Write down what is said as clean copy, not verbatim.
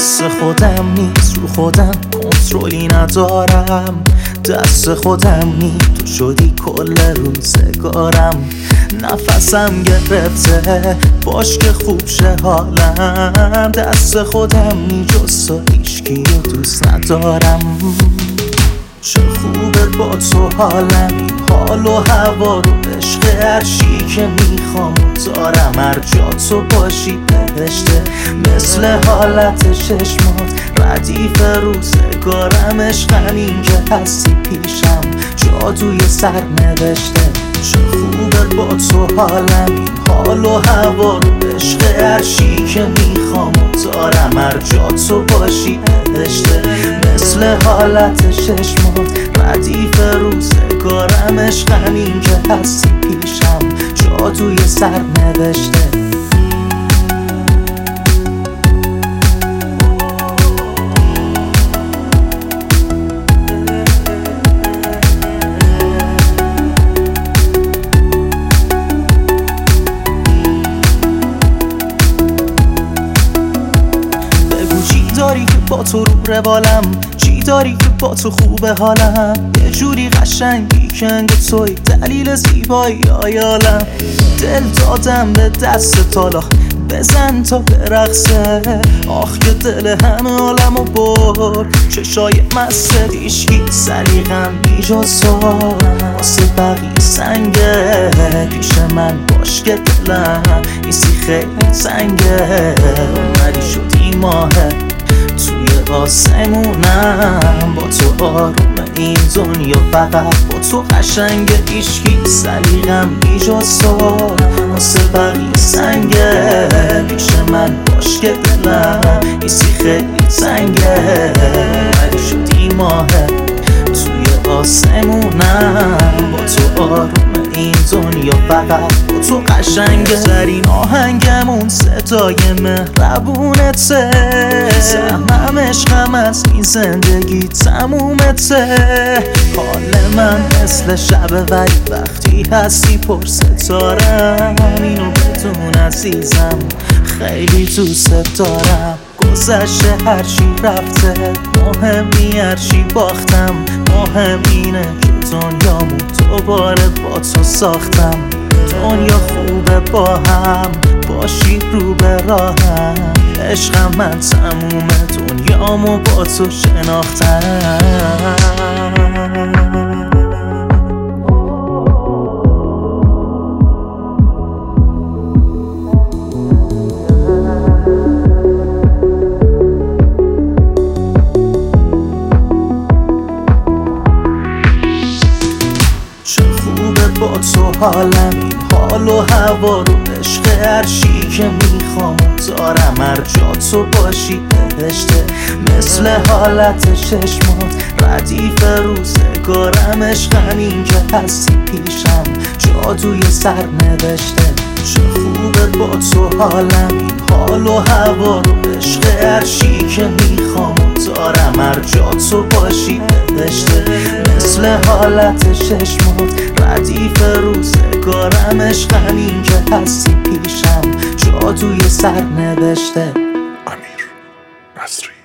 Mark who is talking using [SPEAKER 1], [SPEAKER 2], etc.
[SPEAKER 1] دست خودم نیست، رو خودم کنترلی ندارم. دست خودم نیست، تو شدی کل روزگارم. نفسم گرفته، باش که خوب شه حالم. دست خودم نیست، جز تو هیچکی رو دوست ندارم. چه خوبه با تو حالم، این حال و هوا رو عشق هرچی که میخوام دارم. هر جا تو باشی بهشته، مثل حالت چشمات ردیف روزگارم. عشق همین که هستی پیشم، جادوی سر نوشته. چه خوبه با تو حالم، این حال و هوا رو عشق هرچی که میخوام دارم. هر جا تو باشی بهشته، مثل حالت چشمات ردیف روزگارم. عشق همین که هستی پیشم، جادوی سر نوشته. داری که با تو رو روالم، چی داری که با تو خوبه حالم. یه جوری قشنگی که انگار توی دلیل زیبایی عالم. دل دادم به دست تالا، بزن تا برقصه. آخ که دل همه عالمو برد، چشای مست هیچکی سلیقم بیجز تو. واسه بقیه سنگه، پیش من باش که دلم ایسی خیلی سنگه. اومدی شدی ماهه توی آسمونم، با تو آروم این دنیا فقط با تو قشنگه. هیچکی سلیقم بیجز تو، واسه بقیه سنگه. پیش من باش که دلم ایسی خیلی سنگه. اومدی شدی ماهه توی آسمونم، با تو آروم این دنیا فقط با تو قشنگه. زرین آهنگمون صدای مهربونته، سهمم عشقم از این زندگی تمومته. حال من مثل شبه ولی وقتی هستی پر ستارم. اینو بدون عزیزم خیلی دوست دارم. گذشته هرچی رفته مهم نی، هرچی باختم مهم اینه که دنیامو دوباره با تو ساختم. دنیا خوبه با هم باشی رو به راهم. عشقم من تمومه، دنیامو با تو شناختم. با تو حالم، این حال و هوا رو عشق هرچی که میخوام دارم. هر جا تو باشی بهشته، مثل حالت چشمات ردیف روزگارم. عشق همین که هستی پیشم، جادوی سر نوشته. چه خوبه با تو حالم، این حال و هوا رو عشق هرچی که میخوام دارم. هر جا تو باشی بهشته، مثل حالت چشمات ردیف روزگارم. عشق همین که هستی پیشم، جادوی سر نوشته.
[SPEAKER 2] امیر نصری.